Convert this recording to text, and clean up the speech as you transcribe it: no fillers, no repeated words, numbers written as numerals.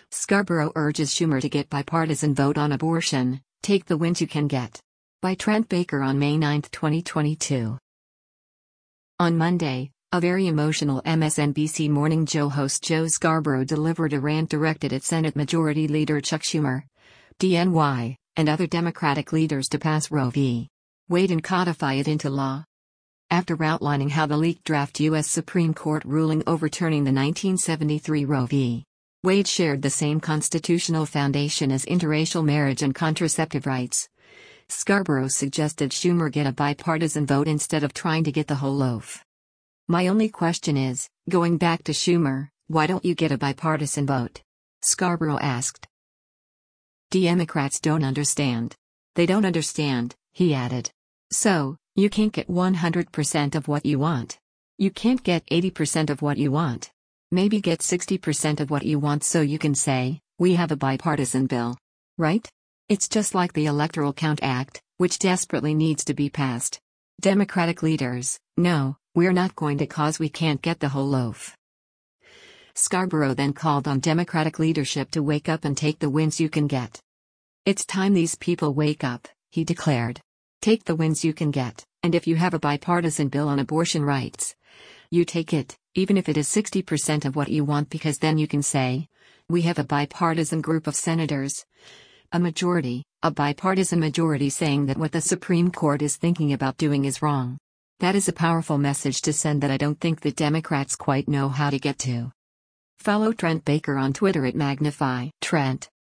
Scarborough urges Schumer to get bipartisan vote on abortion, take the wins you can get. By Trent Baker on May 9, 2022. On Monday, a very emotional MSNBC Morning Joe host Joe Scarborough delivered a rant directed at Senate Majority Leader Chuck Schumer, DNY, and other Democratic leaders to pass Roe v. Wade and codify it into law. After outlining how the leaked draft U.S. Supreme Court ruling overturning the 1973 Roe v. Wade shared the same constitutional foundation as interracial marriage and contraceptive rights, Scarborough suggested Schumer get a bipartisan vote instead of trying to get the whole loaf. My only question is, going back to Schumer, why don't you get a bipartisan vote? Scarborough asked. Democrats don't understand. They don't understand, he added. So, you can't get 100% of what you want. You can't get 80% of what you want. Maybe get 60% of what you want so you can say, we have a bipartisan bill. Right? It's just like the Electoral Count Act, which desperately needs to be passed. Democratic leaders, no, we're not going to cause we can't get the whole loaf. Scarborough then called on Democratic leadership to wake up and take the wins you can get. It's time these people wake up, he declared. Take the wins you can get, and if you have a bipartisan bill on abortion rights, you take it, even if it is 60% of what you want, because then you can say, we have a bipartisan group of senators. A bipartisan majority saying that what the Supreme Court is thinking about doing is wrong. That is a powerful message to send that I don't think the Democrats quite know how to get to. Follow Trent Baker on Twitter at Magnify Trent.